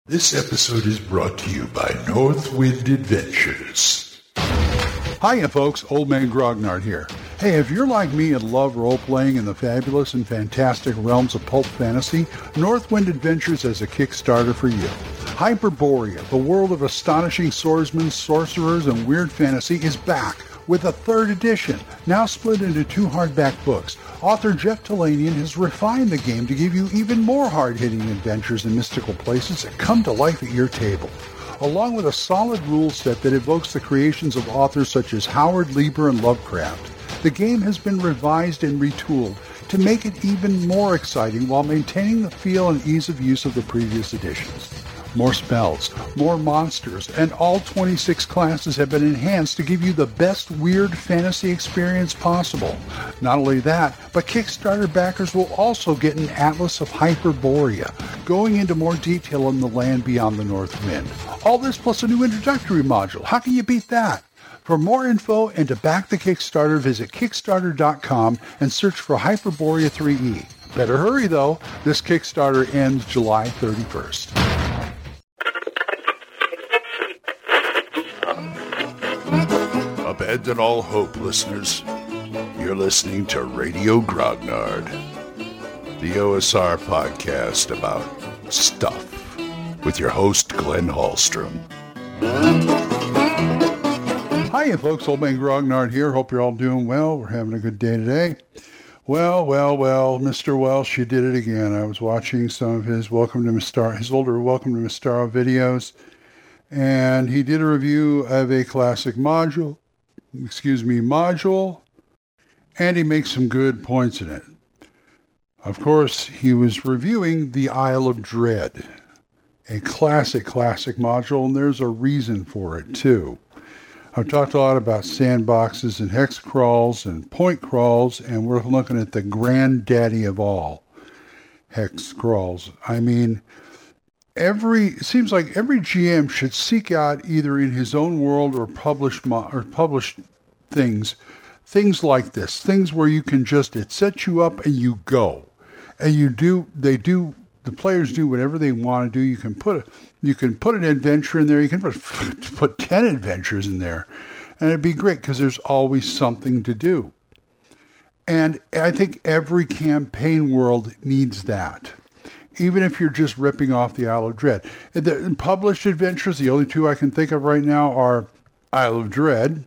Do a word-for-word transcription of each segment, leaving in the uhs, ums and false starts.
This episode is brought to you by Northwind Adventures. Hiya folks, Old Man Grognard here. Hey, if you're like me and love role-playing in the fabulous and fantastic realms of pulp fantasy, Northwind Adventures has a Kickstarter for you. Hyperborea, the world of astonishing swordsmen, sorcerers, and weird fantasy is back with a third edition, now split into two hardback books. Author Jeff Talanian has refined the game to give you even more hard-hitting adventures in mystical places that come to life at your table, along with a solid rule set that evokes the creations of authors such as Howard Lieber and Lovecraft. The game has been revised and retooled to make it even more exciting while maintaining the feel and ease of use of the previous editions. More spells, more monsters, and all twenty-six classes have been enhanced to give you the best weird fantasy experience possible. Not only that, but Kickstarter backers will also get an Atlas of Hyperborea, going into more detail on the land beyond the North Wind. All this plus a new introductory module. How can you beat that? For more info and to back the Kickstarter, visit Kickstarter dot com and search for Hyperborea three E. Better hurry though, this Kickstarter ends July thirty-first. Abandon all hope, listeners. You're listening to Radio Grognard, the O S R podcast about stuff, with your host, Glenn Hallstrom. Hiya, folks. Old Man Grognard here. Hope you're all doing well. We're having a good day today. Well, well, well, Mister Welsh, you did it again. I was watching some of his Welcome to Mystara, his older Welcome to Mystara videos, and he did a review of a classic module, excuse me, module, and he makes some good points in it. Of course, he was reviewing the Isle of Dread, a classic, classic module, and there's a reason for it, too. I've talked a lot about sandboxes and hex crawls and point crawls, and we're looking at the granddaddy of all hex crawls. I mean, every it seems like every G M should seek out either in his own world or published mo- or published things, things like this, things where you can just it sets you up and you go, and you do they do the players do whatever they want to do. You can put a you can put an adventure in there. You can put put ten adventures in there, and it'd be great because there's always something to do. And I think every campaign world needs that. Even if you're just ripping off the Isle of Dread. The published adventures, the only two I can think of right now are Isle of Dread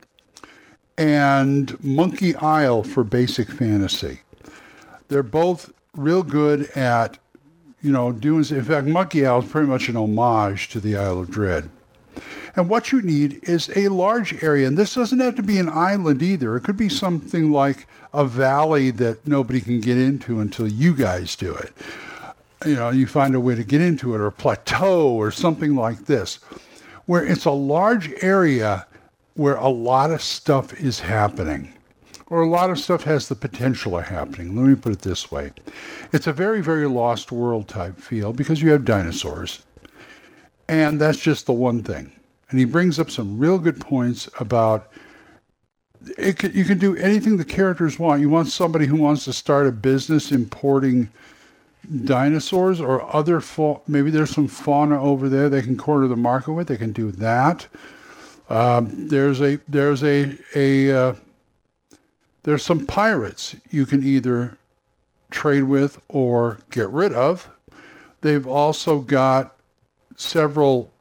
and Monkey Isle for basic fantasy. They're both real good at, you know, doing, in fact, Monkey Isle is pretty much an homage to the Isle of Dread. And what you need is a large area, and this doesn't have to be an island either. It could be something like a valley that nobody can get into until you guys do it. You know, you find a way to get into it, or a plateau, or something like this, where it's a large area where a lot of stuff is happening, or a lot of stuff has the potential of happening. Let me put it this way. It's a very, very Lost World type feel because you have dinosaurs, and that's just the one thing. And he brings up some real good points about it. Can, you can do anything the characters want. You want somebody who wants to start a business importing dinosaurs or other fa- maybe there's some fauna over there they can corner the market with. They can do that. Um, there's a there's a a uh, there's some pirates you can either trade with or get rid of. They've also got several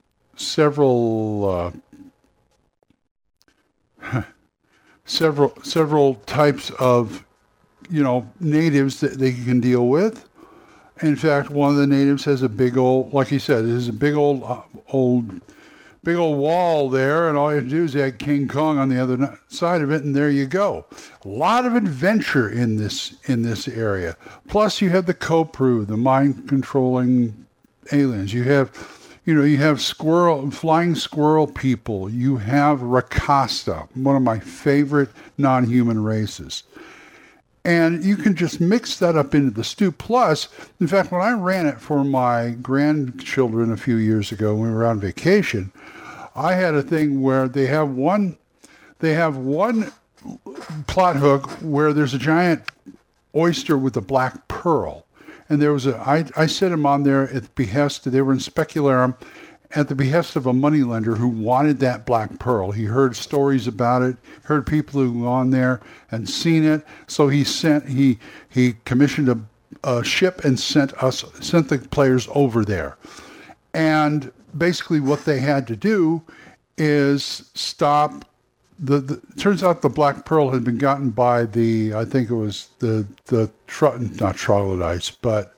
several uh, several several types of, you know, natives that they can deal with. In fact, one of the natives has a big old, like he said, there's a big old, uh, old, big old wall there, and all you have to do is add King Kong on the other side of it, and there you go. A lot of adventure in this in this area. Plus, you have the Kopru, the mind-controlling aliens. You have, you know, you have squirrel, flying squirrel people. You have Rakasta, one of my favorite non-human races. And you can just mix that up into the stew. Plus, in fact, when I ran it for my grandchildren a few years ago when we were on vacation, I had a thing where they have one, they have one plot hook where there's a giant oyster with a black pearl. And there was a, I, I set him on there at the behest, they were in Specularum, at the behest of a moneylender who wanted that black pearl. He heard stories about it, heard people who were on there and seen it. So he sent, he, he commissioned a, a ship and sent us, sent the players over there. And basically what they had to do is stop the, the it turns out the black pearl had been gotten by the, I think it was the, the, not troglodytes, but,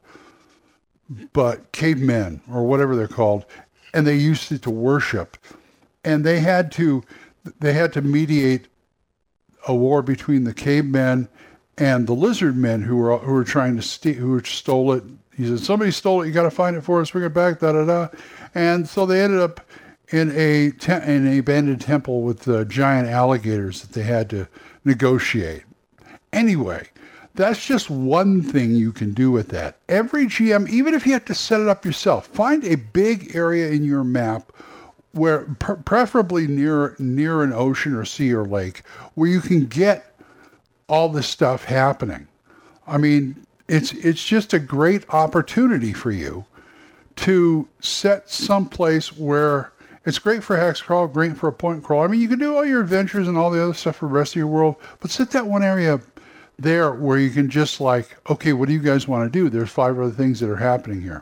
but cavemen or whatever they're called. And they used it to worship. And they had to, they had to mediate a war between the cavemen and the lizard men who were, who were trying to steal, who stole it. He said, somebody stole it. You got to find it for us. Bring it back. Da, da, da. And so they ended up in a, te- in a abandoned temple with uh, giant alligators that they had to negotiate. Anyway, that's just one thing you can do with that. Every G M, even if you have to set it up yourself, find a big area in your map where, per- preferably near near an ocean or sea or lake, where you can get all this stuff happening. I mean, it's it's just a great opportunity for you to set someplace where it's great for hex crawl, great for a point crawl. I mean, you can do all your adventures and all the other stuff for the rest of your world, but set that one area there where you can just like, okay, what do you guys want to do? There's five other things that are happening here.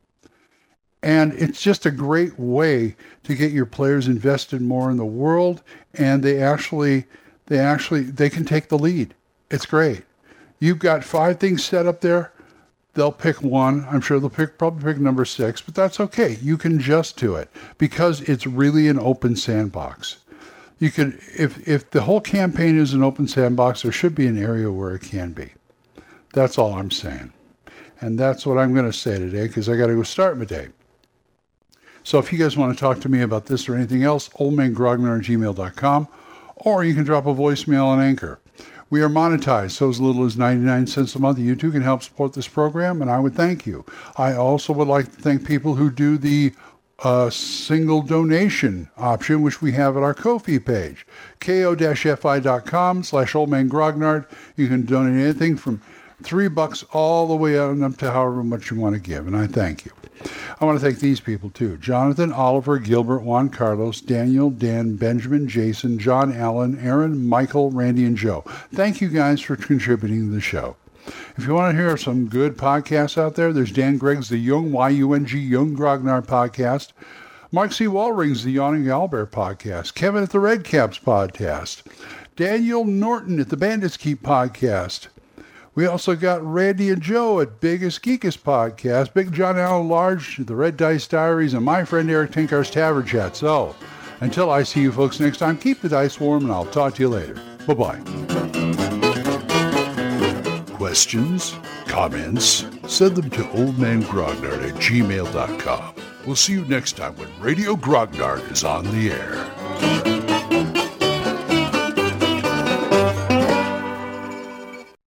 And it's just a great way to get your players invested more in the world, and they actually, they actually, they can take the lead. It's great. You've got five things set up there. They'll pick one. I'm sure they'll pick probably pick number six, but that's okay. You can adjust to it because it's really an open sandbox. You could, if if the whole campaign is an open sandbox, there should be an area where it can be. That's all I'm saying. And that's what I'm going to say today because I got to go start my day. So if you guys want to talk to me about this or anything else, oldmangrognard at gmail dot com, or you can drop a voicemail on Anchor. We are monetized, so as little as ninety-nine cents a month. You too can help support this program, and I would thank you. I also would like to thank people who do the uh, single donation option, which we have at our Ko-fi page, ko-fi.com slash oldmangrognard. You can donate anything from three bucks all the way on up to however much you want to give, and I thank you. I want to thank these people too. Jonathan, Oliver, Gilbert, Juan Carlos, Daniel, Dan, Benjamin, Jason, John Allen, Aaron, Michael, Randy, and Joe. Thank you guys for contributing to the show. If you want to hear some good podcasts out there, there's Dan Gregg's The Jung, Y U N G, Jung Grognard podcast. Mark C. Walring's The Yawning Owlbear podcast. Kevin at the Red Caps podcast. Daniel Norton at the Bandits Keep podcast. We also got Randy and Joe at Biggest Geekest Podcast, Big John Allen Large, The Red Dice Diaries, and my friend Eric Tinkar's Tavern Chat. So, until I see you folks next time, keep the dice warm, and I'll talk to you later. Bye-bye. Questions? Comments? Send them to oldmangrognard at gmail dot com. We'll see you next time when Radio Grognard is on the air.